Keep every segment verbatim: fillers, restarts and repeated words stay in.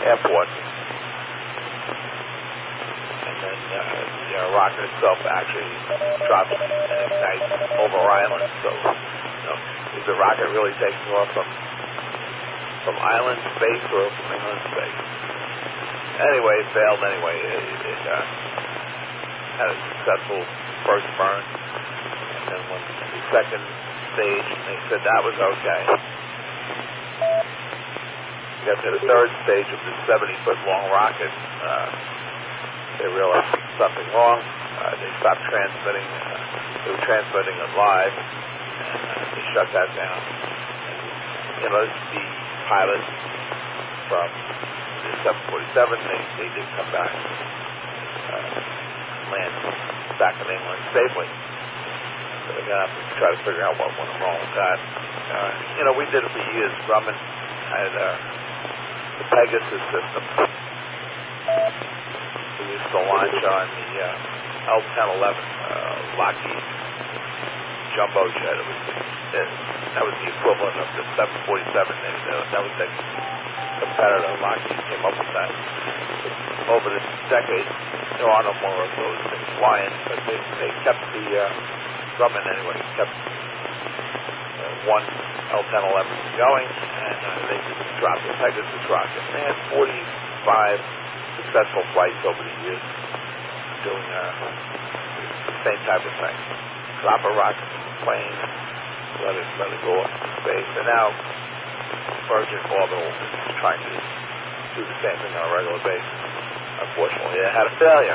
airport. And then uh, the uh, rocket itself actually drops and ignites over island. So, you know, is the rocket really taking off from from island space or from inland space? Anyway, it failed anyway. It, it uh, had a successful first burn. And then when the second stage, they said that was okay. Got to the third stage of the seventy-foot long rocket. Uh, they realized something wrong. Uh, they stopped transmitting. Uh, they were transmitting it live, and uh, they shut that down. And, you know, the pilots from the seven forty-seven, they, they did come back, uh, land back in England safely. So they're going to have to try to figure out what went wrong with that. Uh, you know, we did it for years. Grumman had uh, the Pegasus system. We used to launch on the uh, L ten eleven uh, Lockheed jumbo jet. It was, it, that was the equivalent of the seven forty-seven. They, that was the competitor. Lockheed came up with that. Over the decades, there are no more of those things flying, but they, they kept the uh, Grumman anyway, kept uh, one L ten eleven going, and uh, they dropped the Pegasus rocket. They had forty-five successful flights over the years doing uh, the same type of thing. Drop a rocket from the plane, let it, let it go off into space, and now Virgin Orbital is trying to do the same thing on a regular basis. Unfortunately, it had a failure.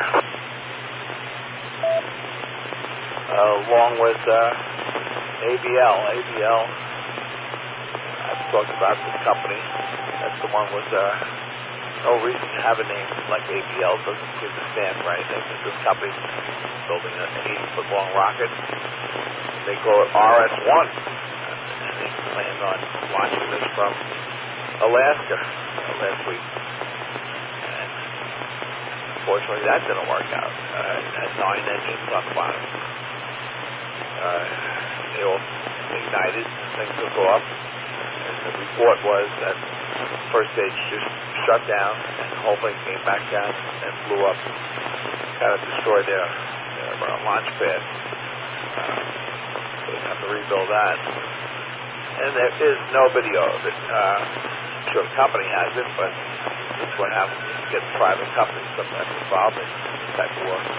Uh, along with uh, A B L. A B L, I've talked about this company. That's the one with uh, no reason to have a name like A B L. Doesn't seem to stand for anything. But this company is building an eighty-foot long rocket. They call it R S one. And they plan on launching this from Alaska uh, last week. And unfortunately, that didn't work out. Uh, it had nine engines on the bottom. Uh, they all ignited, things took off, and the report was that the first stage just shut down, and the whole thing came back down and blew up, kind of destroyed their, their uh, launch pad. Uh, so they have to rebuild that. And there is no video of it. Uh, I'm sure the company has it, but that's what happens when you get private companies sometimes involved in this type of work.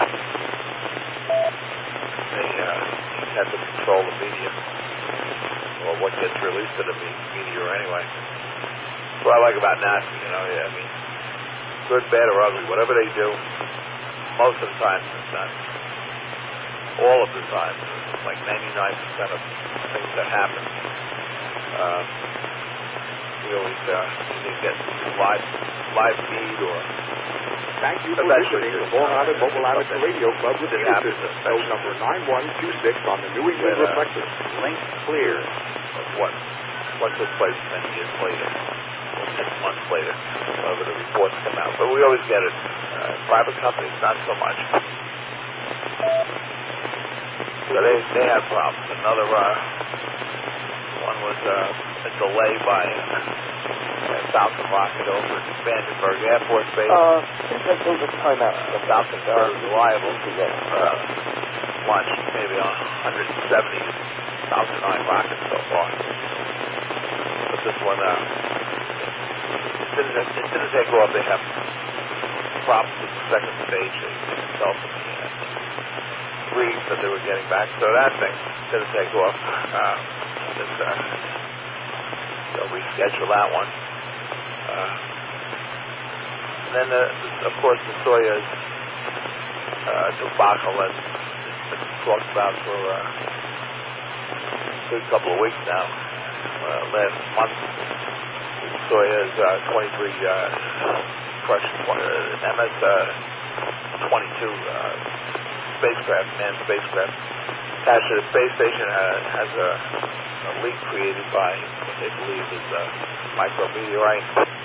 They uh, have to control the media, or what gets released to the media anyway. That's what I like about NASA, you know, I mean, good, bad, or ugly, whatever they do, most of the time it's done. All of the time, like ninety-nine percent of things that happen, uh, we always uh, either get live, live feed or thank you for listening to the Long Island Mobile Amateur Radio Club with Peter Code number nine one two six on the New England Reflector. Link clear of what what took place many years later, or six months later, whenever the reports come out. But we always get it. Uh, private companies, not so much. So they they had problems. Another uh, one was uh, a delay by uh, a Falcon rocket over at Vandenberg Air Force Base. Uh, let's go to time out. Uh, Falcon's very reliable to get uh, launched maybe on one hundred seventy Falcon nine rockets so far. But this one, uh, it didn't, it didn't take off. They have problems with the second stage. They, they can tell from the uh, readings that they were getting back. So that thing didn't take off. Uh, this, uh, they'll reschedule that one. Uh, and then, the, the, of course, the Soyuz uh, debacle has been talked about for uh, a good couple of weeks now. Uh, last month, the Soyuz uh, twenty-three uh, crushed uh, M S twenty-two uh, spacecraft, manned spacecraft, attached to the space station uh, has a, a leak created by what they believe is a micrometeorite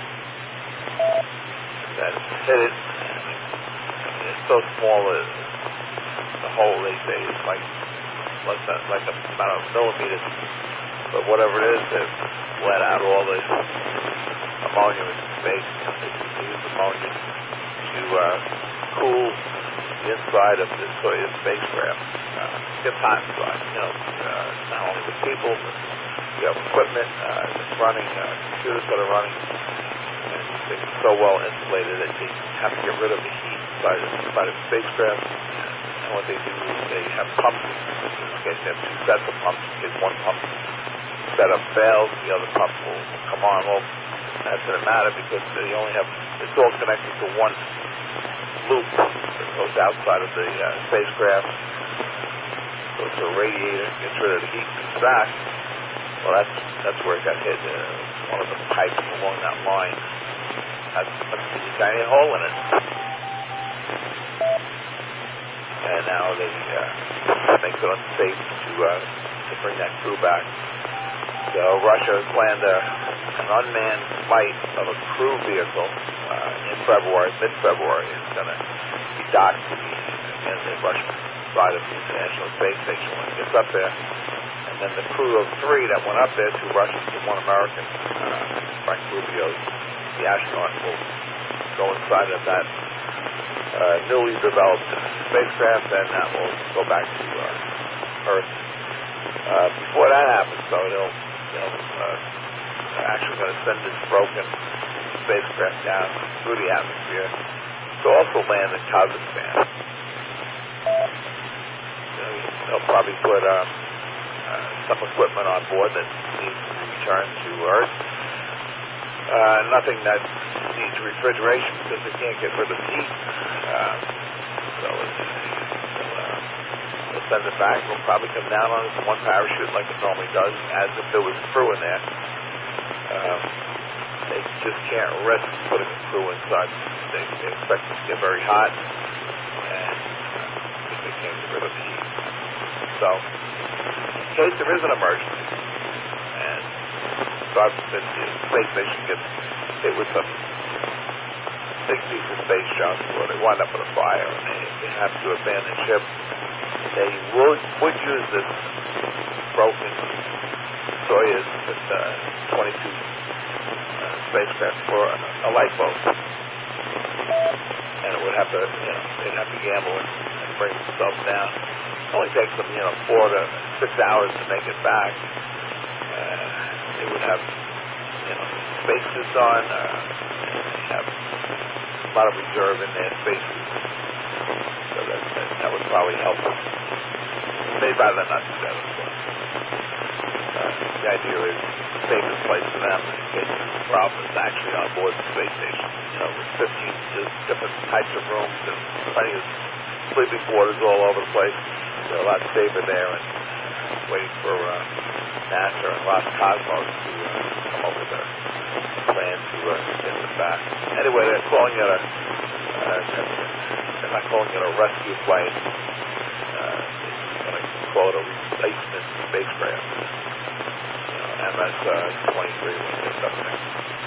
that hit it. It's so small that the hole, they say, is like less than like a, about a millimeter But whatever it is, they've let out all the ammonia in space. They use ammonia to uh, cool the inside of the Soyuz spacecraft. Uh, it gets hot inside, you know, uh, not only with people, but you have equipment uh, that's running, uh, computers that are running, and they're so well insulated that they have to get rid of the heat inside of, inside of the spacecraft. And what they do is they have pumps. In this case, they have two sets of pumps. In case one pump setup fails, the other pump will come on. Well, that doesn't matter because they only have, it's all connected to one loop that goes outside of the uh, spacecraft. Goes to a radiator, gets rid of the heat, comes back. Well, that's that's where it got hit. Uh, one of the pipes along that line had a tiny hole in it. And now they uh, makes it unsafe to uh, to bring that crew back. So Russia has planned a, an unmanned flight of a crew vehicle uh, in February, mid-February. It's going to be docked to the, again, the Russian side of the International Space Station when it gets up there. And then the crew of three that went up there, two Russians and one American, uh, Frank Rubio, the astronaut, will go inside of that uh, newly developed spacecraft, and that will go back to uh, Earth. Uh, before that happens, though, they'll, they'll uh, they're actually going to send this broken spacecraft down through the atmosphere to also land in Kazakhstan. They'll probably put uh, uh, some equipment on board that needs to be returned to Earth. Uh, nothing that needs refrigeration because they can't get rid of the heat. Uh, so it's, they'll, uh, they'll send it back. It'll probably come down on one parachute like it normally does, as if there was crew in there. Um, they just can't risk putting a crew inside. They, they expect it to get very hot, and uh, they can't get rid of the heat. So, in case there is an emergency, and God forbid the space station gets hit with some big piece of space junk, or they wind up with a fire, and they, they have to abandon ship, they would, would use this broken Soyuz with uh, twenty-two uh, spacecraft for a, a lifeboat. And it would have to, you know, they'd have to gamble and, and bring themselves down. It only takes them, you know, four to six hours to make it back. Uh, they would have, you know, spacesuits on. Uh, they have a lot of reserve in their spacesuits. So that, that, that would probably help them. They'd rather not do that, of course. Uh, the idea is the safest place for them in case there's a problem is actually on board the space station. You know, with fifteen different types of rooms and plenty of sleeping quarters all over the place. They're a lot safer there and waiting for uh, NASA and Roscosmos to uh, come up with a plan to uh, get them back. Anyway, they're calling it a, uh, they're not calling it a rescue plane. Uh, they're going to call it a replacement spacecraft. You know, M S twenty-three when it gets up there.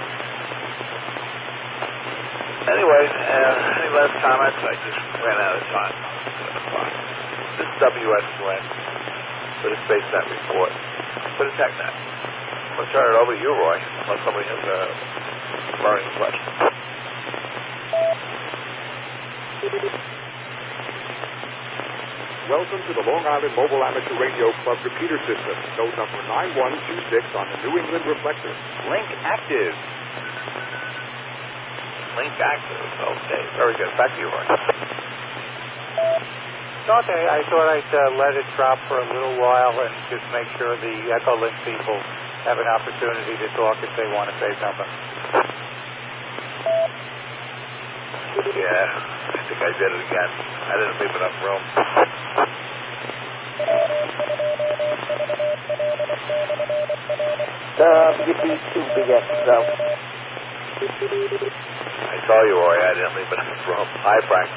Anyway, uh, any last comments? I just ran out of time. This is W S Glenn for the SpaceNet report for the TechNet. I'm going to turn it over to you, Roy, unless somebody has a burning question. Welcome to the Long Island Mobile Amateur Radio Club repeater system. Node number nine one two six on the New England reflector. Link active. Link active. Okay, very good. Back to you, Roy. Okay, I thought I'd uh, let it drop for a little while and just make sure the Echolink people have an opportunity to talk if they want to say something. Yeah, I think I did it again. I didn't leave enough room. W B two B X, though. I tell you, Roy, I didn't leave enough room. Hi, Frank.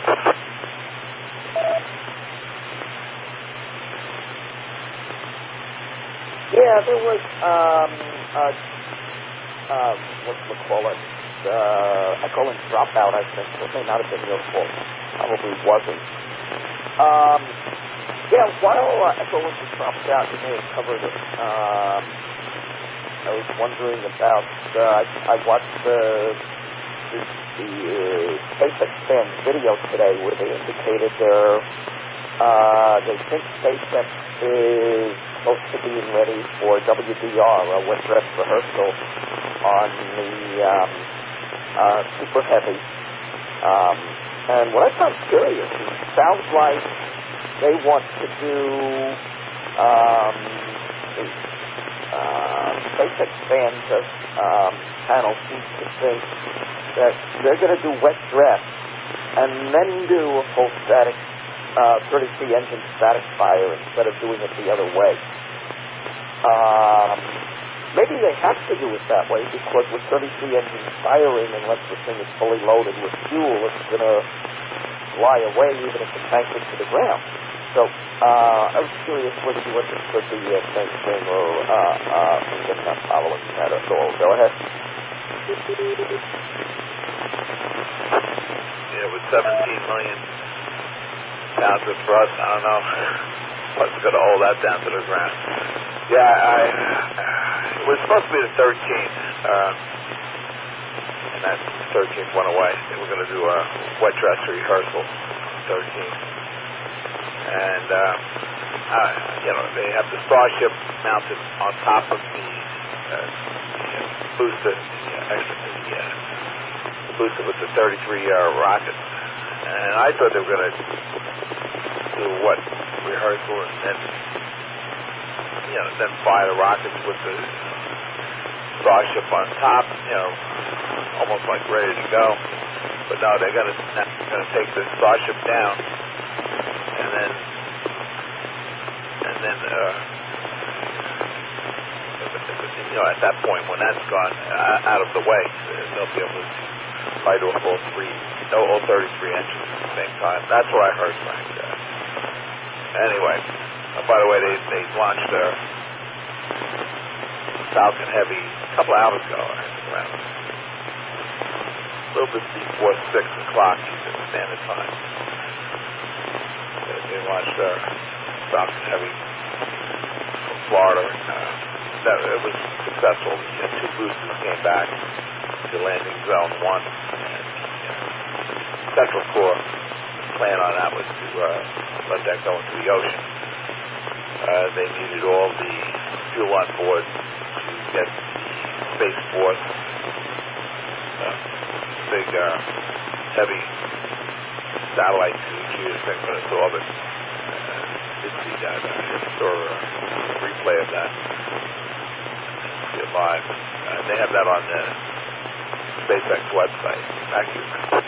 Yeah, there was, um, uh, uh, what do we call it? Uh, Echolink dropout, I think. It may not have been your fault. Probably wasn't. Um, Yeah, while uh, Echo Olympic dropped out, you may have covered it. Um, I was wondering about, uh, I, I watched the, the, the uh, SpaceX fans video today where they indicated they're, uh, they think SpaceX is close to being ready for W D R, a wet dress rehearsal on the um, uh, Super Heavy. Um, and what I found curious is it sounds like they want to do um, the uh, SpaceX fans of um, panel seem to think that they're going to do wet dress and then do a full static uh, thirty-three engine static fire instead of doing it the other way. Um, maybe they have to do it that way because with thirty-three engines firing, unless the thing is fully loaded with fuel, it's going to fly away even if the tank hits to the ground. So uh, I was curious whether you understood the uh, same thing or uh, uh, just not following that at all. Go ahead. Yeah, with seventeen million pounds of thrust, I don't know what's going to hold that down to the ground. Yeah, I, it was supposed to be the thirteenth, uh, and that thirteenth went away. They were going to do a wet dress rehearsal thirteenth. And, uh, uh, you know, they have the Starship mounted on top of the, uh, the uh, booster, the uh, extra, the, uh, the booster with the thirty-three uh, rockets. And I thought they were going to do what, rehearsal and then, you know, then fire the rockets with the Starship on top, you know, almost like ready to go. But no, they're going to going to take the Starship down, and then and then uh, you know, at that point when that's gone uh, out of the way, they'll be able to fight off all three, no, all thirty-three engines at the same time. That's what I heard, Frank. Uh, anyway, uh, by the way, they they launched a Falcon Heavy a couple of hours ago, around a little bit before six o'clock Eastern Standard Time. They, they launched a Falcon Heavy from Florida. Uh, that it was successful. You know, two boosters came back to landing zone one, and you know, Central Core plan on that was to uh, let that go into the ocean. Uh, they needed all the fuel on board to get the Space Force uh, big uh, heavy satellite to geosynchronous orbit. Uh, did see that. I saw a replay of that. See it live. Uh, they have that on the SpaceX website. Back to you.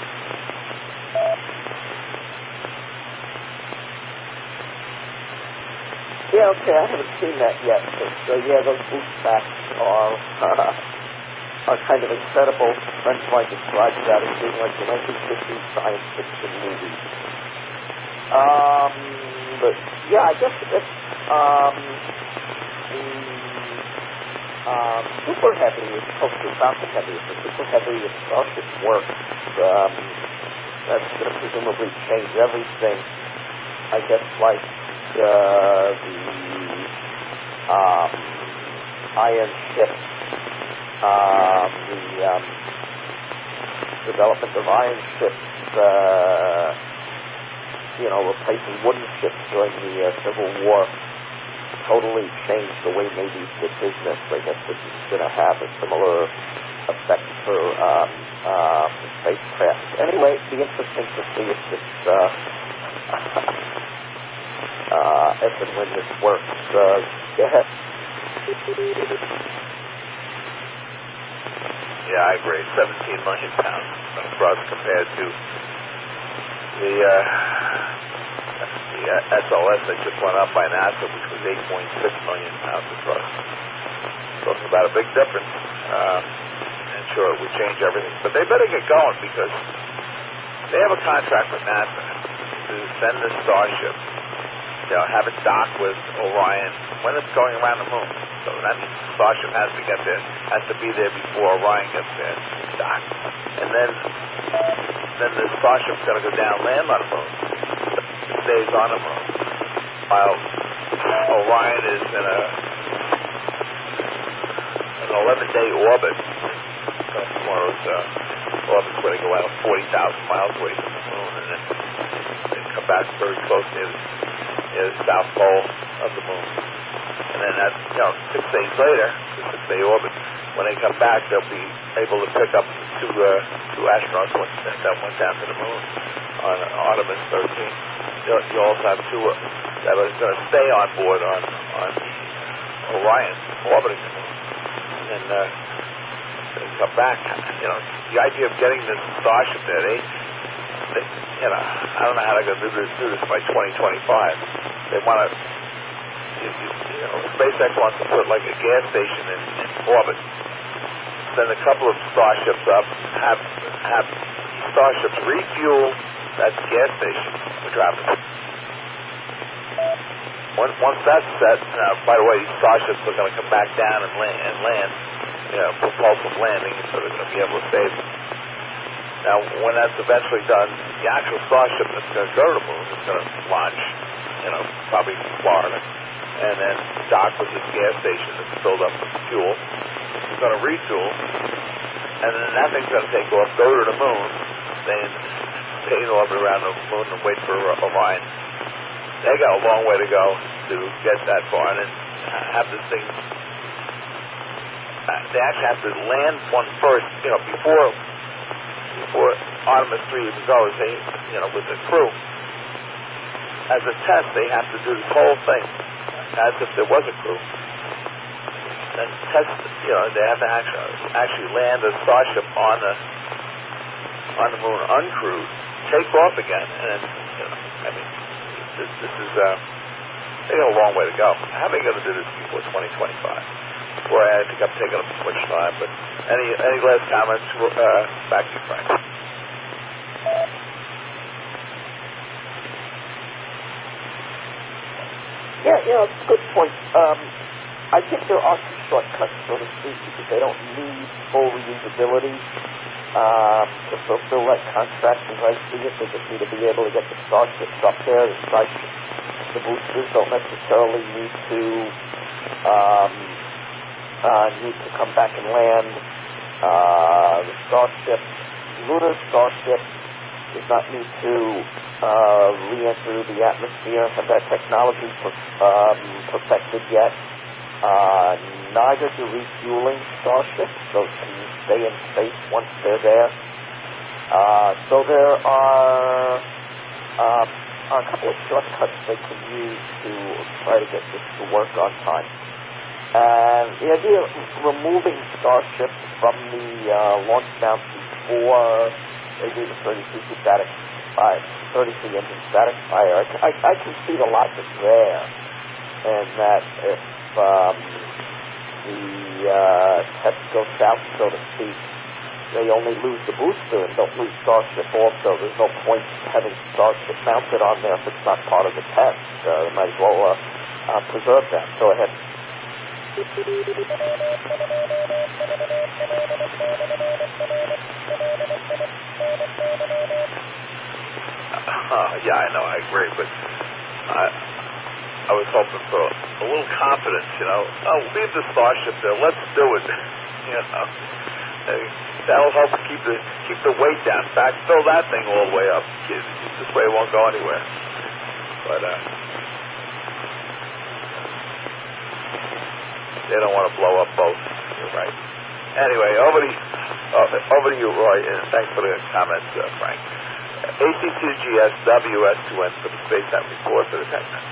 Yeah, okay, I haven't seen that yet, but uh, yeah, those boost packs are uh, are kind of incredible. Friends of mine described that as being like the nineteen fifties science fiction movie. Um, but yeah, I guess it's um, the um, Super Heavy is supposed to be Falcon Heavy. If the Super Heavy if Starship works, um, that's going to presumably change everything. I guess like uh, the um, iron ship, um, the um, development of iron ships, uh, you know, replacing wooden ships during the uh, Civil War, totally changed the way Navy did business. I guess this is going to have a similar effect for um, uh, spacecraft. Anyway, it'd be interesting to see if this uh, uh, if and when this works. Uh, go ahead. Yeah, I agree. seventeen million pounds for us compared to the, uh, the uh, S L S that just went up by NASA, which was eight point six million pounds of thrust. Talking about a big difference. Uh, and sure, it would change everything. But they better get going because they have a contract with NASA to send this Starship, you know, have it dock with Orion when it's going around the moon. So that means the Starship has to get there, has to be there before Orion gets there, dock. And then then the Starship's got to go down, land on the moon. It stays on the moon. while Orion is in a an eleven-day orbit. That's one of those uh, orbits where they go out forty thousand miles away from the moon, and then they come back very close near the, near the south pole of the moon. And then that, you know, six days later, the six-day orbit, when they come back, they'll be able to pick up two uh, two astronauts went, that went down to the moon on Artemis thirteen. You, you also have two uh, that are going to stay on board on on Orion, orbiting the moon, and then uh, they come back. You know, the idea of getting this Starship there, they, they you know, I don't know how they're going to do this, do this by twenty twenty-five. They want to. You, you know, SpaceX wants to put like a gas station in, in orbit. Send a couple of Starships up, have have Starships refuel that gas station for traffic. Once, once that's set, uh, by the way, these Starships are going to come back down and land, and land, you know, propulsive landing, so they're going to be able to save them. Now, when that's eventually done, the actual Starship that's going to go to the moon is going to launch, you know, probably from Florida, and then dock with this gas station that's filled up with fuel. It's going to refuel, and then that thing's going to take off, go to the moon, then stay in orbit around the moon and wait for Orion. They got a long way to go to get that far, and then have this thing. Uh, they actually have to land one first, you know, before before Artemis three even goes. They, you know, with the crew, as a test, they have to do this whole thing as if there was a crew. And test, you know, they have to actually actually land a Starship on the on the moon uncrewed, take off again, and then, you know, I mean, this, this is uh, they got a long way to go. How are they going to do this before twenty twenty-five? Boy, I think I'm taking up too much time. But any any last comments? Uh, back to you, Frank. Yeah, you know, it's a good point. Um, I think there are some shortcuts, so to speak, because they don't need full reusability um, to fulfill that contract as I see it. They just need to be able to get the Starships up there. The Starships, the boosters don't necessarily need to um, uh, need to come back and land. Uh, the Starship, lunar Starship, does not need to uh, re-enter the atmosphere, have that technology per, um, perfected yet. Uh, neither do refueling Starships, those can stay in space once they're there. Uh, so there are, um, are a couple of shortcuts they can use to try to get this to work on time. And the idea of removing Starships from the uh, launch mount before they do the thirty-three static fire, thirty-three engine static fire, I, I, I can see the logic there, and that if um, the uh, tests go south, so to speak, they only lose the booster and don't lose Starship also. There's no point having Starship mounted on there if it's not part of the test. Uh, they might as well uh, uh, preserve that. Go ahead. Uh, yeah, I know, I agree, but I, I was hoping for a little confidence, you know. Oh, leave the Starship there, let's do it, you know. That'll help keep the keep the weight down. In fact, fill that thing all the way up. This way it won't go anywhere. But uh, they don't want to blow up both. You're right. Anyway, over to you, uh, over to you, Roy, and thanks for the comments, uh, Frank. A C two G S W S two N for the SpaceNet report for the TechNet.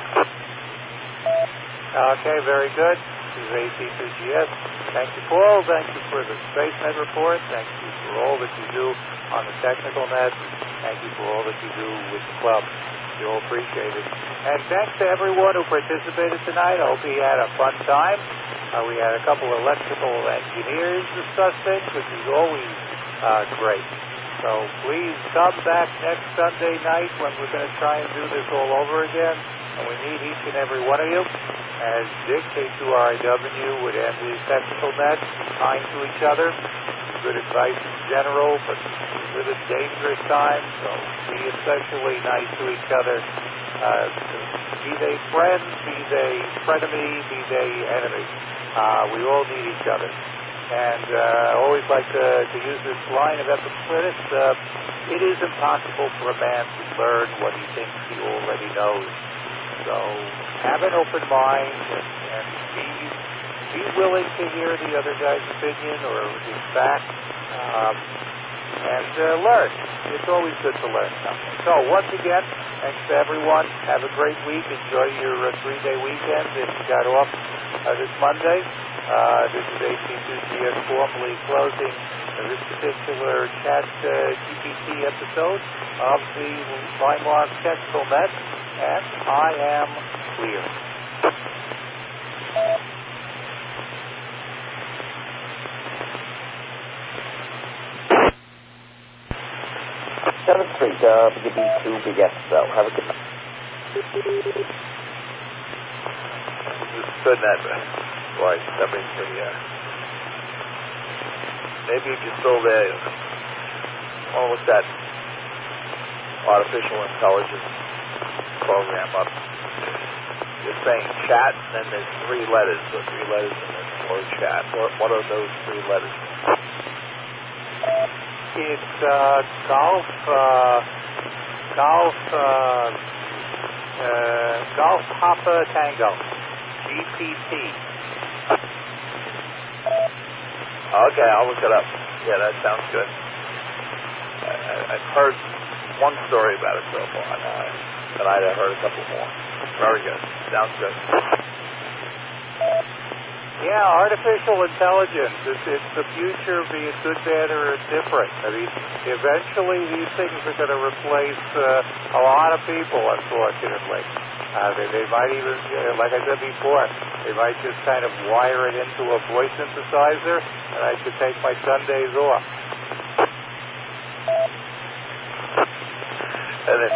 Okay, very good. This is A C two G S. Thank you, Paul. Thank you for the SpaceNet report. Thank you for all that you do on the technical net. Thank you for all that you do with the club. We all appreciate it. And thanks to everyone who participated tonight. I hope you had a fun time. Uh, we had a couple of electrical engineers discuss things, which is always uh, great. So please come back next Sunday night when we're going to try and do this all over again. and we need each and every one of you. As Dick, K two R I W, would end his technical net, be kind to each other. Good advice in general, but we live in dangerous times, so be especially nice to each other. Uh, be they friends, be they frenemies, be they enemies. Uh, we all need each other. And uh, I always like to, to use this line of Epictetus. Uh, it is impossible for a man to learn what he thinks he already knows. So have an open mind and, and be be willing to hear the other guy's opinion or his fact, um, and uh, learn. It's always good to learn something. So once again, thanks to everyone. Have a great week. Enjoy your uh, three-day weekend if you got off uh, this Monday. Uh, this is A C two G S formally closing uh, this particular Chat uh, G P T episode of the Limelark Technical Net, and I am clear. seven three W B two B S L. Have a good night. Good night, man. Boy, that makes me, uh, maybe if you're still there, oh, what's that artificial intelligence program up? You're saying chat, and then there's three letters, so three letters and then the word chat. What, what are those three letters? It's uh, golf, uh, golf, uh, uh, golf Papa Tango, G P T. Okay, I'll look it up. Yeah, that sounds good. I, I, I've heard one story about it so far, and I, tonight I heard a couple more. Very good. Sounds good. Yeah, artificial intelligence. It's, it's the future, be it good, bad, or different. I mean, eventually these things are going to replace uh, a lot of people, unfortunately. Uh, they, they might even, uh, like I said before, they might just kind of wire it into a voice synthesizer, and I could take my Sundays off. And then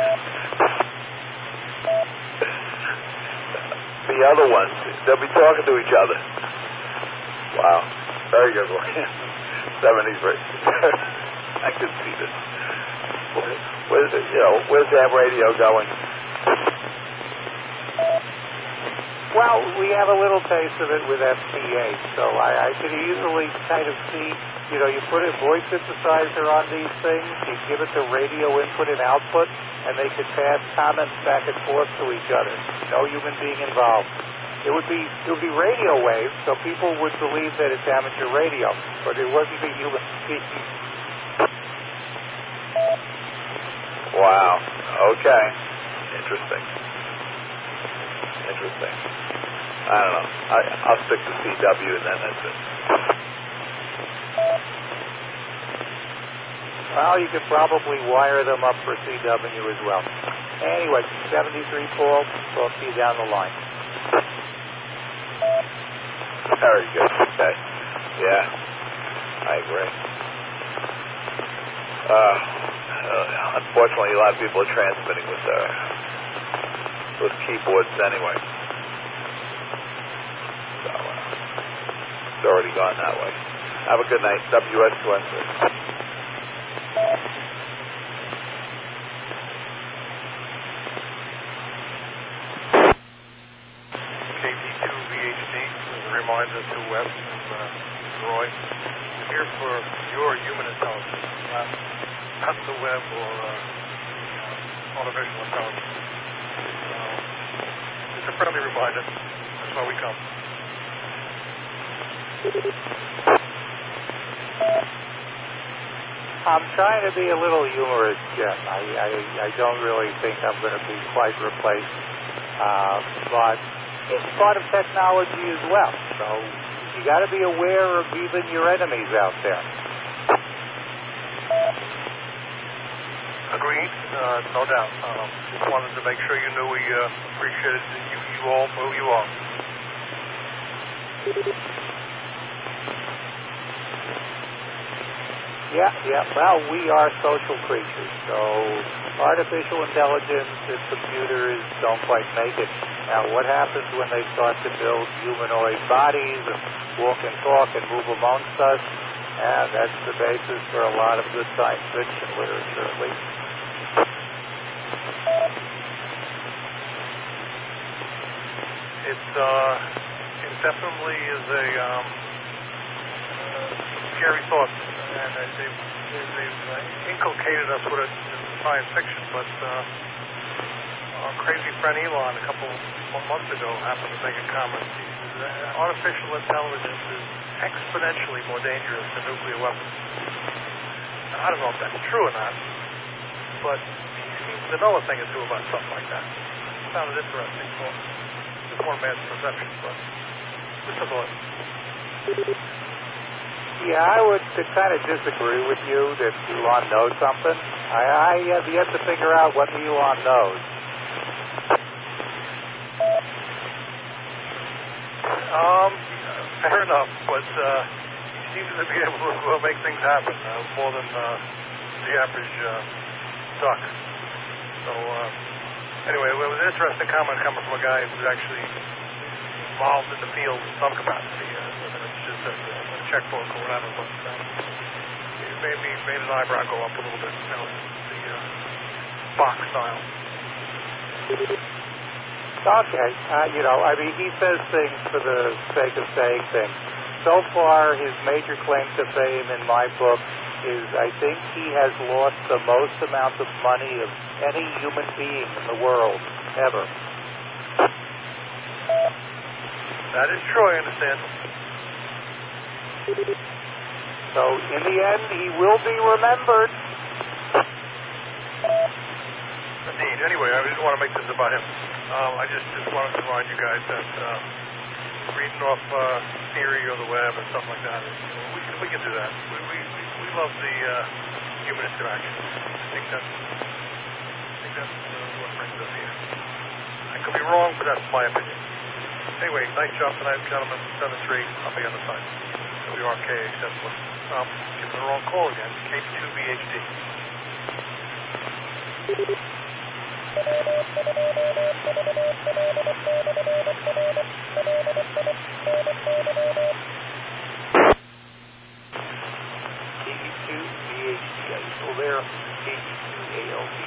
the other ones, they'll be talking to each other. Wow, very good one. seventy-three. I could see this. Where's it, you know, where's that radio going? Well, we have a little taste of it with F T A, so I, I could easily kind of see, you know, you put a voice synthesizer on these things, you give it the radio input and output, and they could pass comments back and forth to each other. No human being involved. It would be it would be radio waves, so people would believe that it's amateur radio, but it wouldn't be human being. Wow. Okay. Interesting. Interesting. I don't know. I, I'll stick to C W and then that's it. Well, you could probably wire them up for C W as well. Anyway, seventy-three Paul, talk to you down the line. Very good. Okay. Yeah. I agree. Uh, uh, unfortunately, a lot of people are transmitting with uh, with keyboards anyway. So, uh, it's already gone that way. Have a good night. W S two N three. K T two V H D, as a reminder to Wes and uh, Roy, we're here for your human intelligence, not, not the web or uh, uh, artificial intelligence. Uh, it's a friendly reminder. That's why we come. I'm trying to be a little humorous, Jim. I, I, I don't really think I'm going to be quite replaced, uh, but it's part of technology as well. So you got to be aware of even your enemies out there. Agreed, uh, no doubt. Um, just wanted to make sure you knew we uh, appreciated you, you all for who you are. Yeah, yeah. Well, we are social creatures, so artificial intelligence and computers don't quite make it. Now, what happens when they start to build humanoid bodies and walk and talk and move amongst us? And that's the basis for a lot of good science fiction literature, at least. It's, uh, it definitely is a, um, scary thought, and uh, they've, they've uh, inculcated us with it in science fiction, but uh, our crazy friend Elon a couple of months ago happened to make a comment. He said, artificial intelligence is exponentially more dangerous than nuclear weapons. Now, I don't know if that's true or not, but he seems to know a thing or two about stuff like that. I found it interesting thought. It's one man's perception, but just a thought. Yeah, I would kind of disagree with you that Elon knows something. I, I have yet to figure out what Elon knows. Um, fair enough, but uh, he seems to be able to uh, make things happen uh, more than uh, the average uh, duck. So, uh, anyway, it was an interesting comment coming from a guy who's actually involved in the field in some capacity, uh, whether it's just a, a checkbook or whatever, but uh, it made me made an eyebrow go up a little bit, you know, the uh, box style. Okay, uh, you know, I mean, he says things for the sake of saying things. So far, his major claim to fame in my book is I think he has lost the most amount of money of any human being in the world, ever. That is true, I understand. So, in the end, he will be remembered. Indeed. Anyway, I didn't want to make this about him. Um, I just, just wanted to remind you guys that uh, reading off uh, theory or the web and stuff like that, we can, we can do that. We, we, we love the uh, human interaction. I think that's, I think that's uh, what brings us here. I could be wrong, but that's my opinion. Anyway, nice job tonight, gentlemen. seven three, I'll be on the side. W R K A seven one. Um, give me the wrong call again. K B two V H D. K B two V H D. Are you still there? K B two A L D.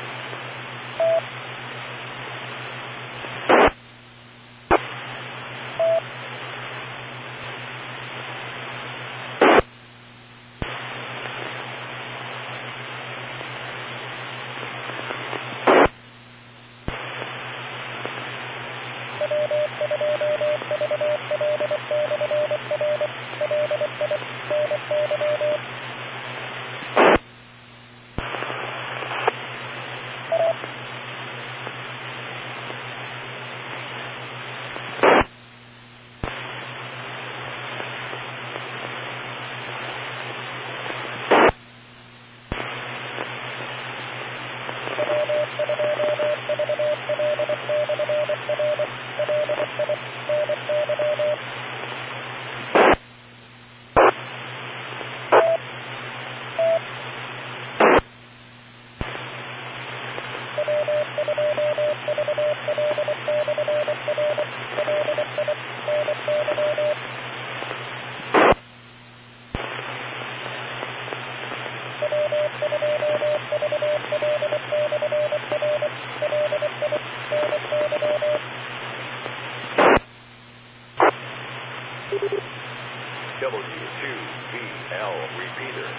W two V L repeater.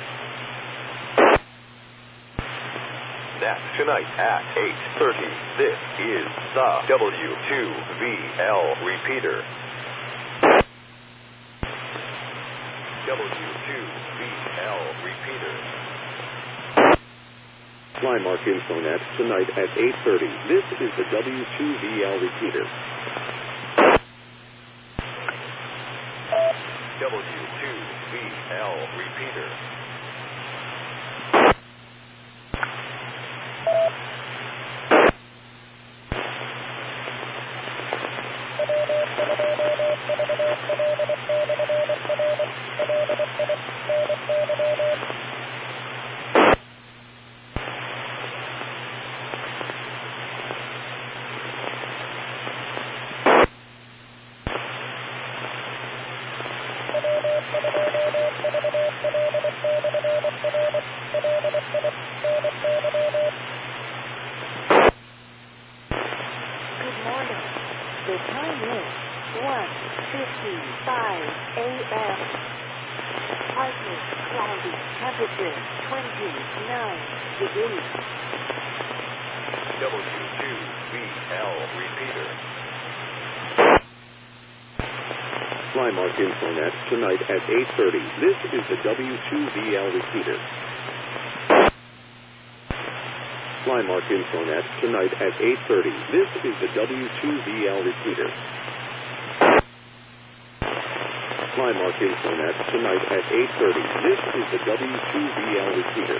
That's tonight at eight thirty. This is the W two V L repeater. W two V L repeater. Flymark Infonet tonight at eight thirty. This is the W two V L repeater. W two V L repeater. Good morning. The time is one fifty-five a m Partly cloudy, temperature twenty-nine degrees. W two V L repeater. Flymark Infonet tonight at eight thirty. This is the W two V L repeater. Flymark Infonet tonight at eight thirty. This is the W two V L repeater. Flymark Infonet tonight at eight thirty. This is the W two V L repeater.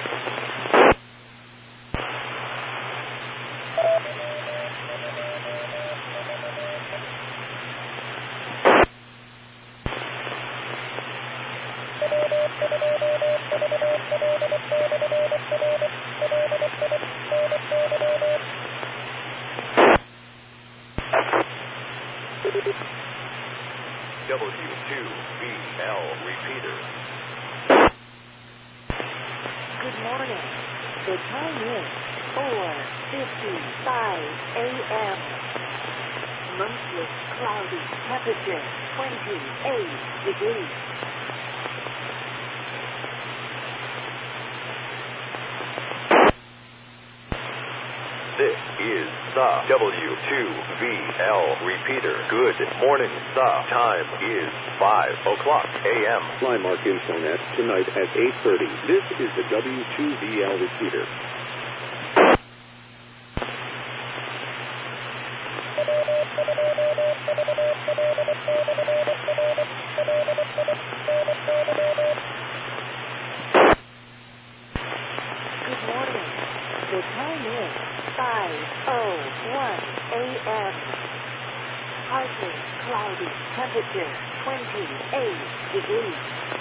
W two V L repeater. Good morning. The time is four fifty-five a m Mostly cloudy, temperature twenty-eight degrees. This is the W two V L repeater. Good morning. The time is five o'clock a m Flymark Infonet tonight at eight thirty. This is the W two V L repeater. Good morning. The time is five oh one a m Partly cloudy, temperature twenty-eight degrees.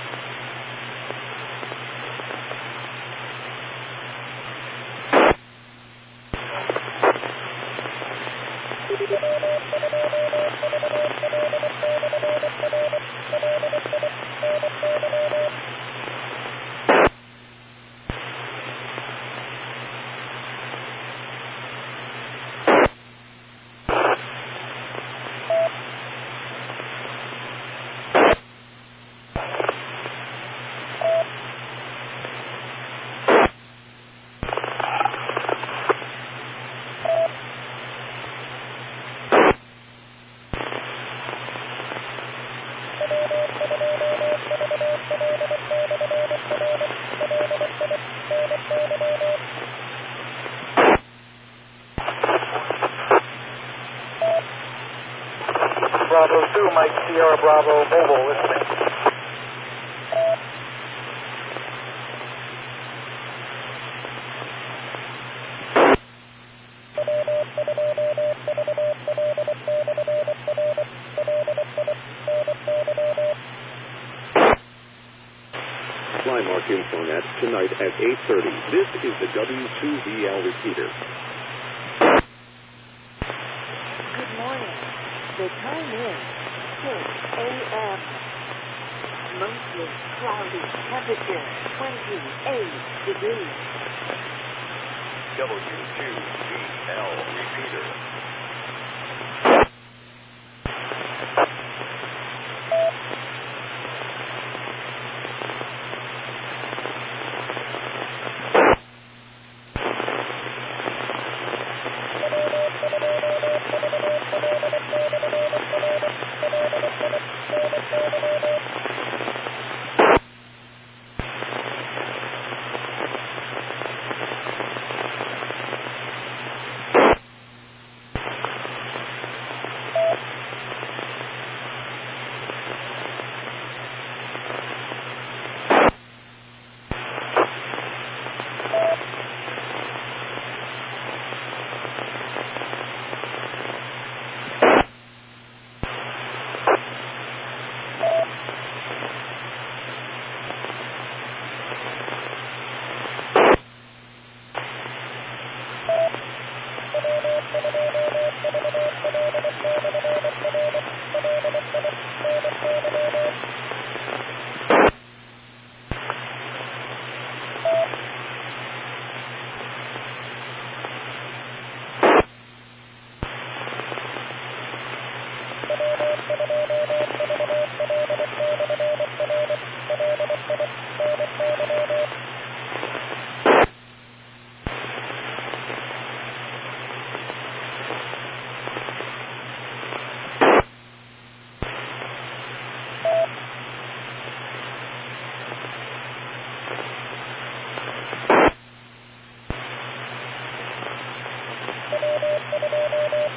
Bravo two, Mike Sierra Bravo Mobile, listening. Flymark Infonet tonight at eight thirty. This is the W two V L repeater. Good morning. The time is six a m Mostly cloudy, temperature twenty-eight degrees. W two V L repeater.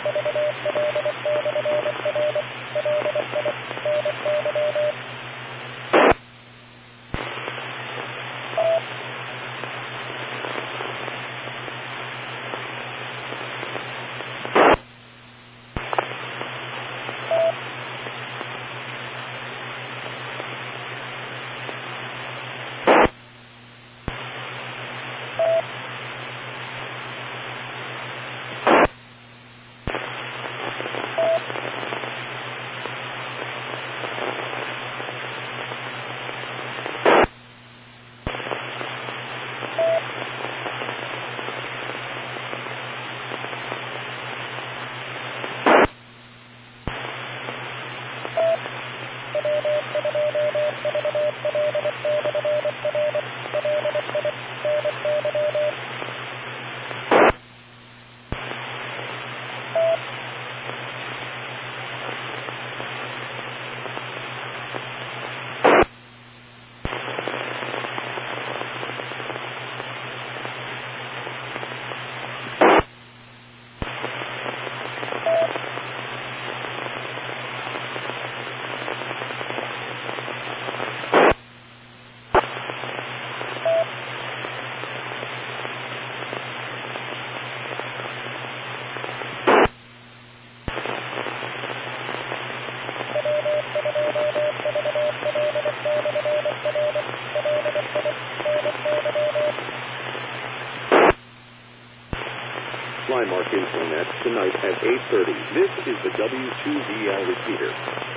Flymark Infonet tonight at eight thirty. This is the W two V L repeater.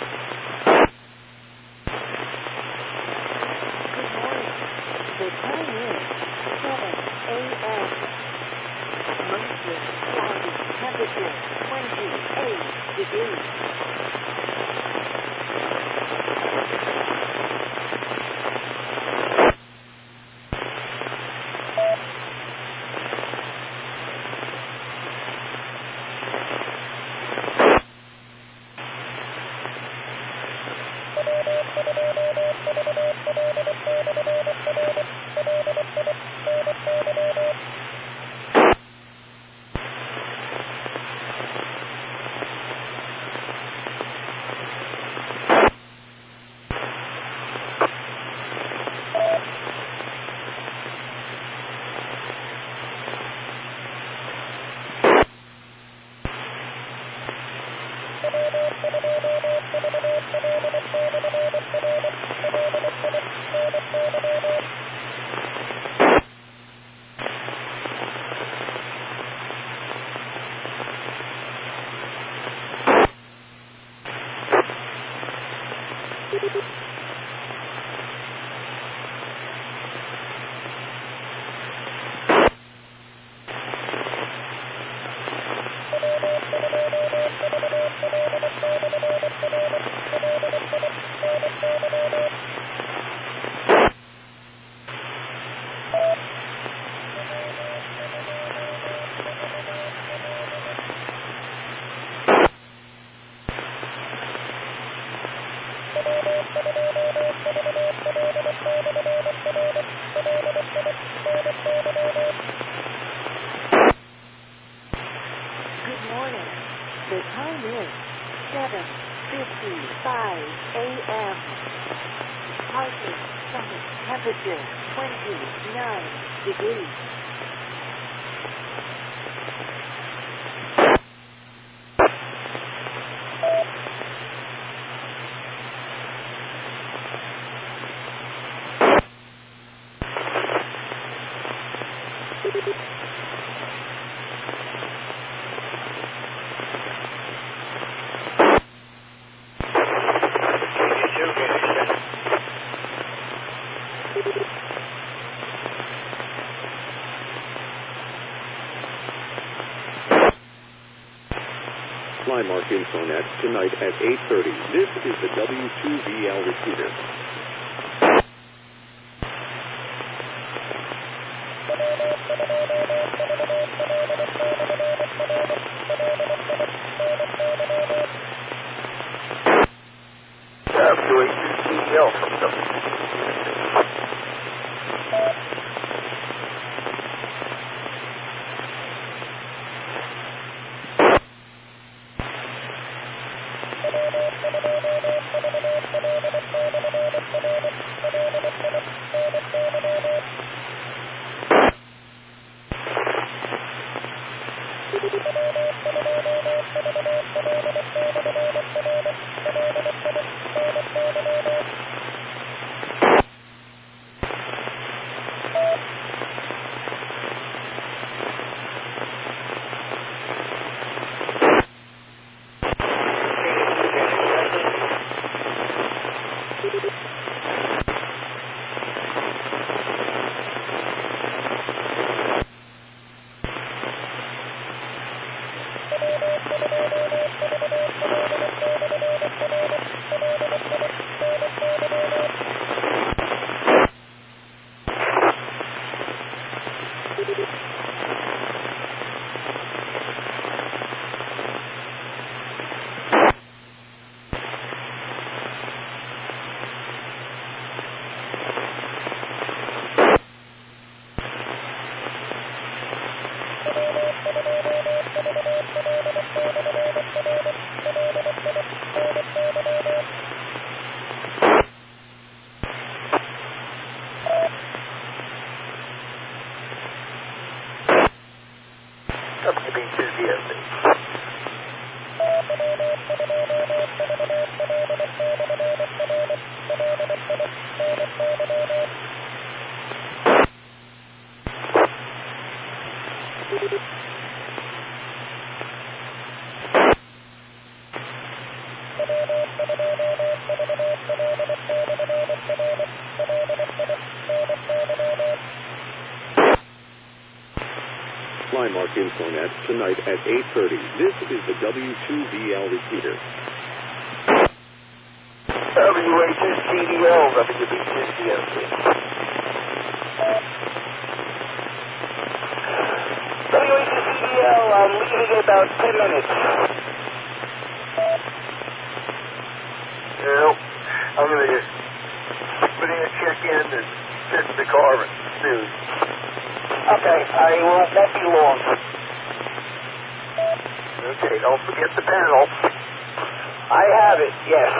Good morning. The time is seven a.m. Mostly cloudy. Temperature twenty-eight degrees. Good morning. The time is seven fifty-five a.m. Partly sunny. Temperature twenty-nine degrees. Flymark Infonet tonight at eight thirty. This is the W two V L repeater. W H two V L from W two. Flymark Infonet tonight at eight thirty. This is the W two V L repeater. W H S C D L, W B two C S C. W H S C D L, I'm leaving in about ten minutes. Well, I'm going to put in a check-in and sit in the car and snooze. Okay, I won't, won't be long. Okay, don't forget the panel. I have it, yes.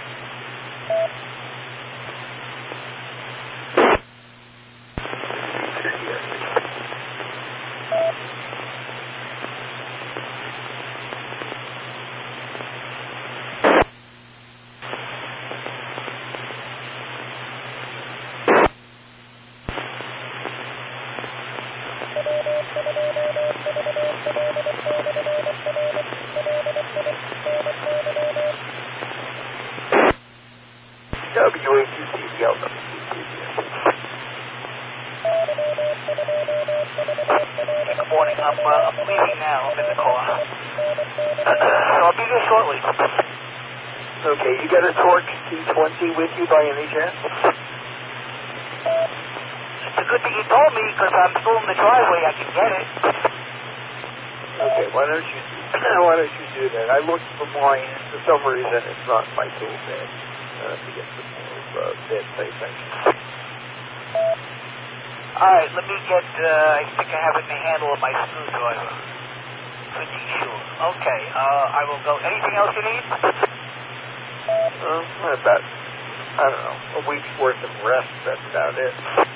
W H S C D L. Good morning. I'm, uh, I'm leaving now. I'm in the car. I'll be there shortly. Okay, you got a Torque T twenty with you by any chance? It's a good thing you told me because I'm still in the driveway. I can get it. Okay, why don't you why don't you do that? I looked for mine. For some reason, it's not in my tool bag. Uh, to get some more uh, bed pay All right, let me get, uh, I think I have it in the handle of my screwdriver. Pretty sure. Okay, uh, I will go. Anything else you need? Uh, about, I don't know, a week's worth of rest. That's about it.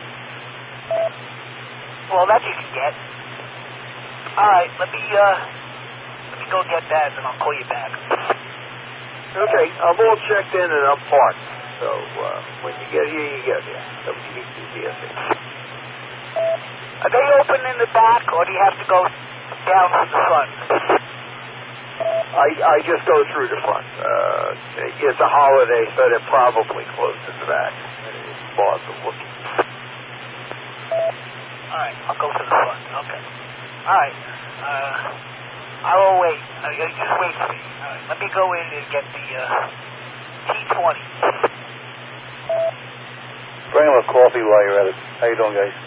Well, that you can get. All right, let me, uh, let me go get that, and I'll call you back. Okay, I'm all checked in and I'm parked. So uh, when you get here, you get here. W B two C S C. Are they open in the back, or do you have to go down from the front? I I just go through the front. Uh, it's a holiday, so they're probably closed in the back. It's bother looking. All right, I'll go to the front. Okay. All right. Uh, I will wait. Uh, just wait for me. All right, let me go in and get the uh, T twenty. Bring him a coffee while you're at it. How you doing, guys?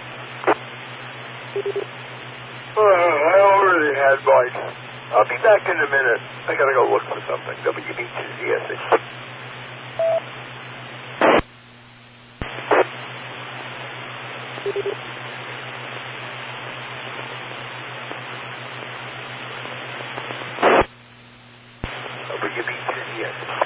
Uh, I already had mine. I'll be back in a minute. I gotta go look for something. W B two C S C. W B two C S C.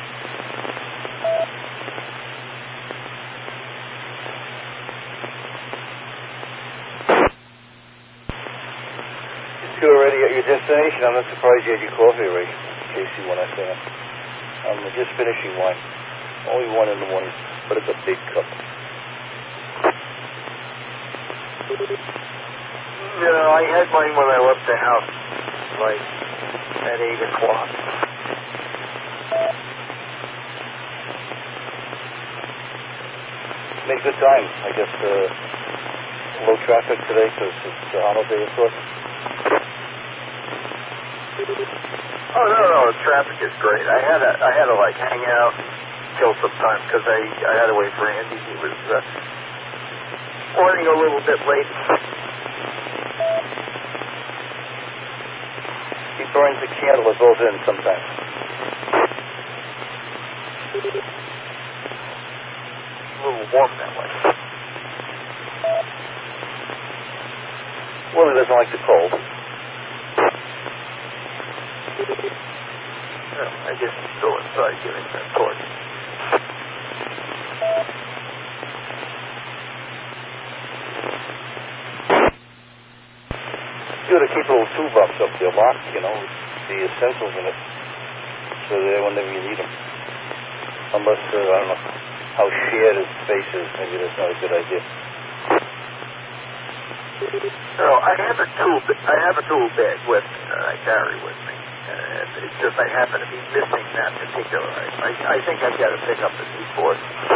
you already at your destination. I'm not surprised you had your coffee already. K C one F M. I'm just finishing one. Only one in the morning, but it's a big cup. You know, I had mine when I left the house, like at eight o'clock. Made good time. I guess uh, low traffic today because it's a holiday, of course. Oh no, no, the traffic is great. I had to, I had to like hang out, kill some time because I, I had to wait for Andy. He was uh, running a little bit late. He burns the candle at both ends sometimes. A little warm that way. Well, he doesn't like the cold. No, I guess he's still inside getting that torch. You ought to keep a little toolbox up there locked, you know, with the essentials in it. So they're there whenever you need them. Unless, uh, I don't know how shared his space is. Maybe that's not a good idea. No, I have a tool. I have a tool bag with me that I carry with me, and it's just I happen to be missing that particular. I, I, I think I've got to pick up the C four.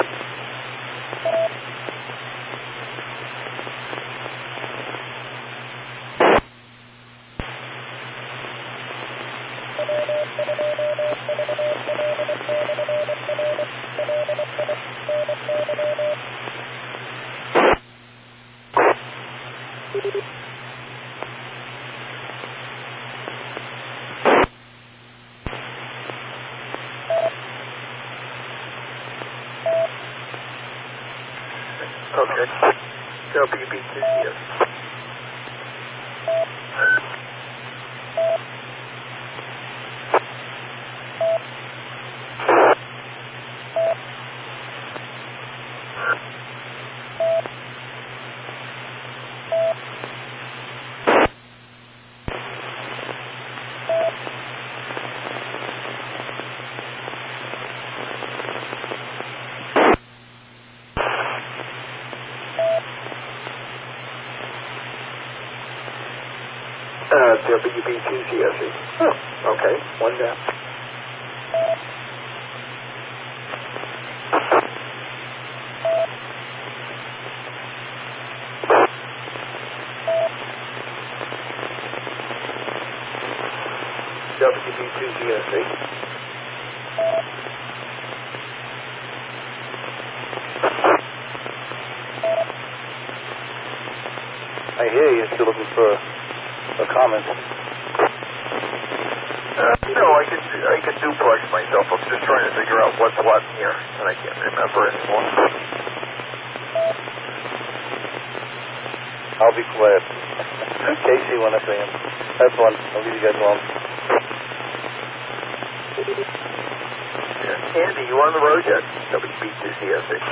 Okay. W B two C S. Uh, W B two C S E. Oh, okay. One down. W B two C S E. I hear you're still looking for a comment. Uh, no, I can I can duplex myself. I'm just trying to figure out what's what here, and I can't remember anymore. I'll be quiet. K C one F M. Have fun. I'll leave you guys alone. Yeah. Andy, you on the road yet? W B two C S E.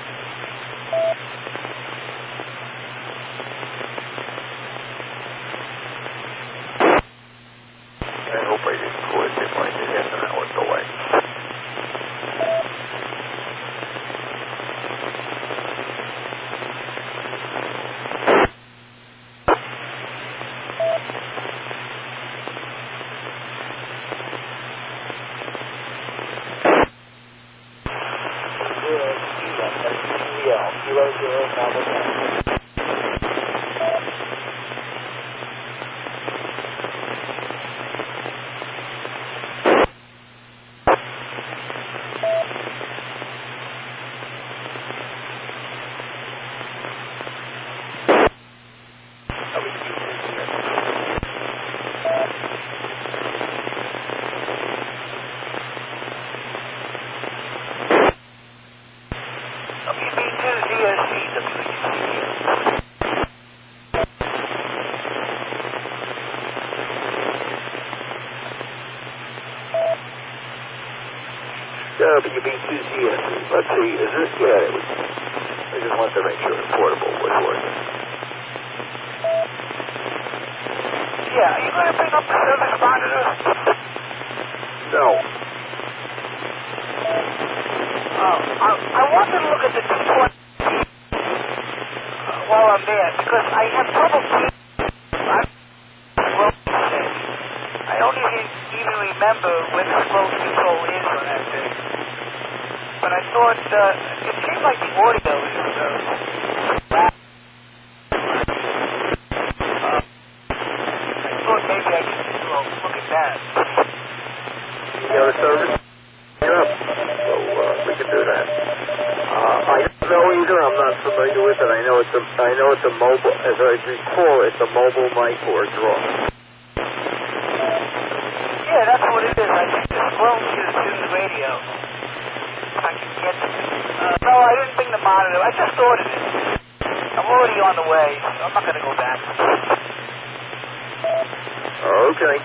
I hope I didn't call it in like a half an hour delay. W B two C S E. Let's see, is this, yeah, it was, I just wanted to make sure the portable was working. Yeah, are you going to bring up the service monitor? No. Oh, I, I wanted to look at the two twenty uh, while I'm there because I have trouble seeing. I don't even, even remember where the flow control is on that thing. But I thought uh, it seemed like the audio is uh, loud. Uh, I thought maybe I could well, look at that. You got a service? Yep. So uh, we can do that. Uh, I don't know either. I'm not familiar with it. I know it's a. I know it's a mobile. As I recall, it's a mobile mic or a draw. Yeah, that's what it is. I think this phone is in the radio. If I can get it. Uh, no, I didn't bring the monitor. I just ordered it. I'm already on the way. So I'm not going to go back. Okay.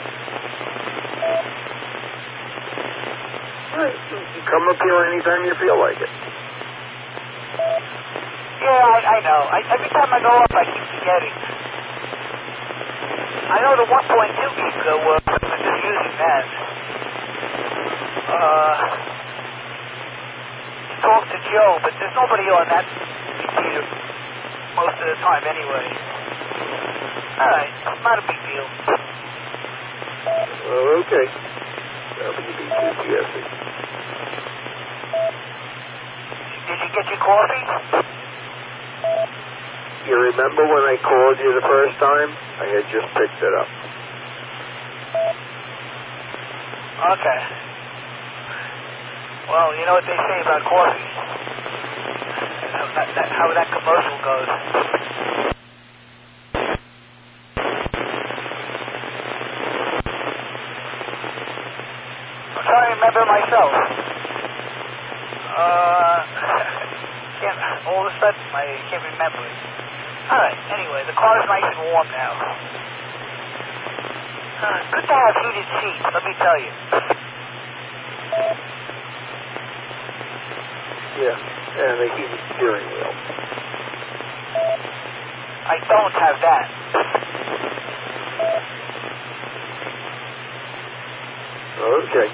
Come up here anytime you feel like it. Yeah, I, I know. I, every time I go up, I keep forgetting. I know the one point two keeps uh, working. I'm just using that. Uh, talk to Joe, but there's nobody on that computer most of the time anyway. All right, not a big deal. Oh, okay. W B two G S E. Did you get your coffee? You remember when I called you the first time? I had just picked it up. Okay. Well, you know what they say about coffee. How that, that, how that commercial goes. I'm trying to remember myself. Uh, can't, all of a sudden, I can't remember it. All right, anyway, the car is nice and warm now. Uh, good to have heated seats, let me tell you. Yeah, and a heated steering wheel. I don't have that. Okay.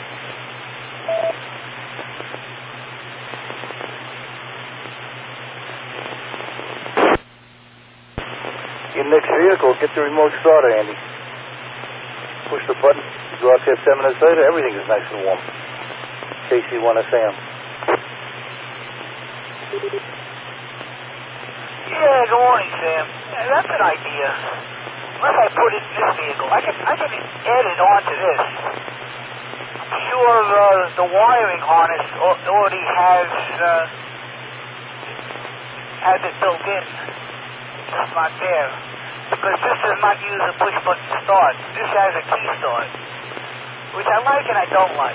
Your next vehicle, get the remote starter, Andy. Push the button, you go out there ten minutes later, everything is nice and warm. K C one S A M. Yeah, good morning, Sam. Yeah, that's an idea. Unless I put it in this vehicle, I can I can add it onto this. I'm sure uh, the wiring harness already has uh, has it built in. It's not there. Because this does not use a push button start. This has a key start. Which I like and I don't like.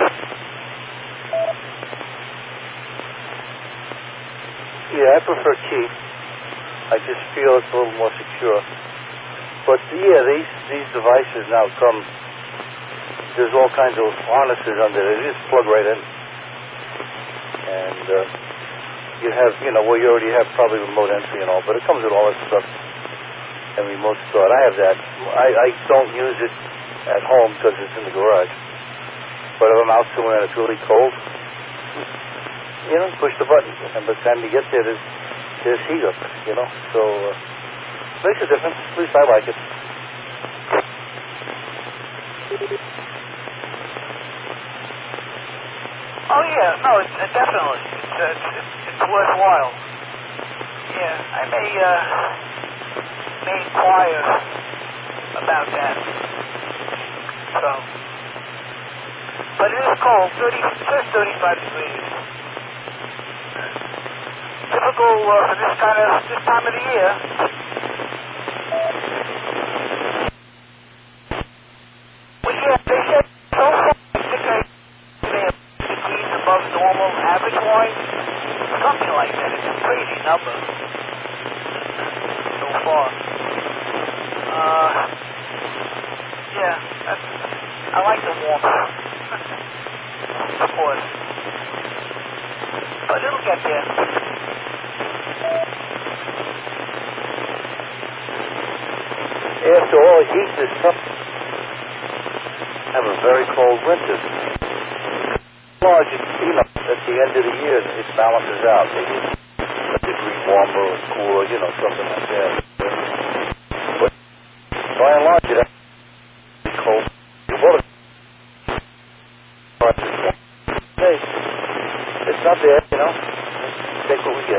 Yeah, I prefer key. I just feel it's a little more secure. But yeah, these these devices now come, there's all kinds of harnesses under it. You just plug right in. And uh, you have, you know, well, you already have probably remote entry and all, but it comes with all that stuff and remote start. I have that. I, I don't use it at home because it's in the garage. But if I'm out somewhere and it's really cold, you know, push the button. And by the time you get there, there's, there's heat up, you know. So, uh, makes a difference. At least I like it. Oh, yeah. No, it's, uh, definitely. It's, uh, it's, it's worthwhile. Yeah, I may, uh, may inquire about that. So. But it is cold. thirty, it says thirty-five degrees. Typical uh, for this kind of, this time of the year. Well, yeah, they said so far, I think I say a degrees above normal average-wise. Something like that. It's a crazy number. So far. Uh, yeah, that's, I like the warmth. Of course. But it'll get there. after all heat this summer, have a very cold winter. Large, you know, at the end of the year, it balances out. Maybe a degree warmer or cooler, you know, something like that. But by and large, it has to be cold. Well, hey, it's not bad, you know. Take what we get.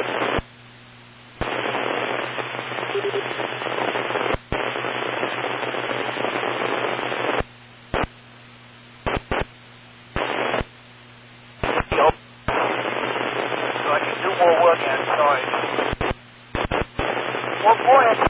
So I can do more work outside. One point.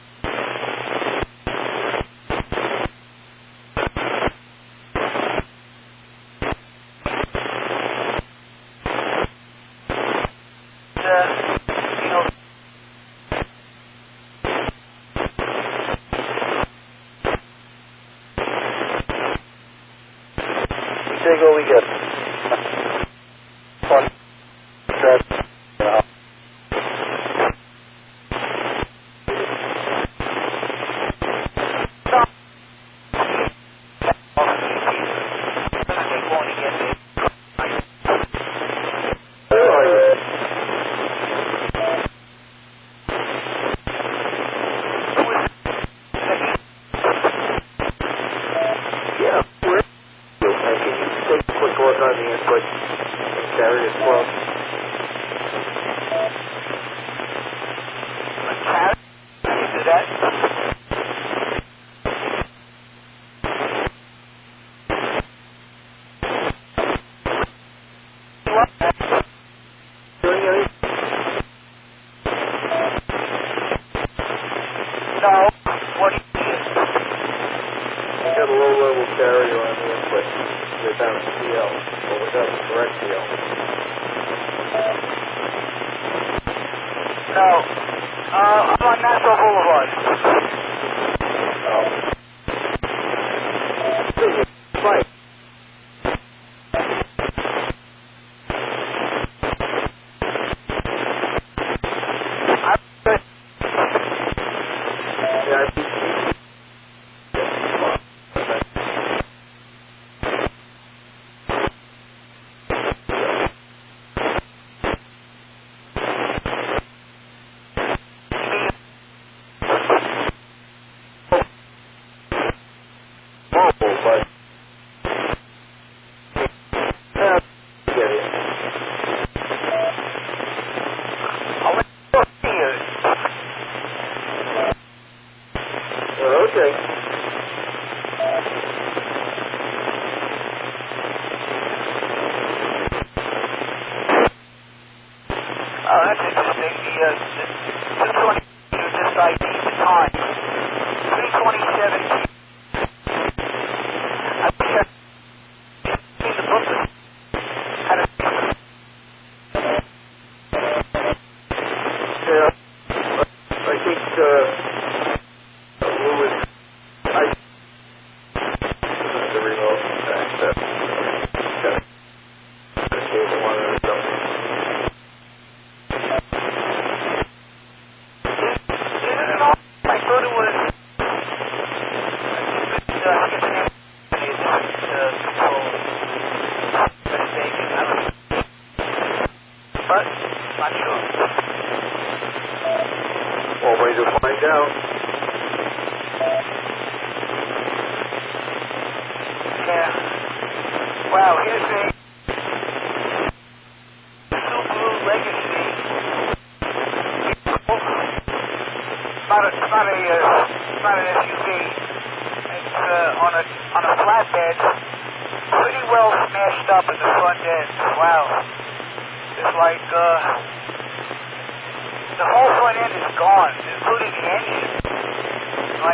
Take what we get. Fun. Stress. You know. Yeah. Take a quick look on the input and carry it well. Carry? Can you do that? Doing anything? No. What do you mean? You got a low level carrier on the input. Without C L, or without the correct C L. No. Uh, I'm on Nassau Boulevard. Oh. Right. I'm good. Yeah, I see. Okay. Oh, that's interesting. The, uh, the two twenty, you just I D the time. three twenty-seven. I wish I seen the booklet. Had a... Yeah. I think, uh, Lewis, I, the remote access, got a cable on it or something. I thought it was... Uh, I guess it is uh, control. Mistaken. I don't know. But, not sure. Well, way to find out. Yeah. Wow, here's a Subaru Legacy. Not a, not a, uh, not an S U V. It's uh, on a on a flatbed, pretty well smashed up in the front end. Wow. It's like uh, the whole front end is gone, including the engine.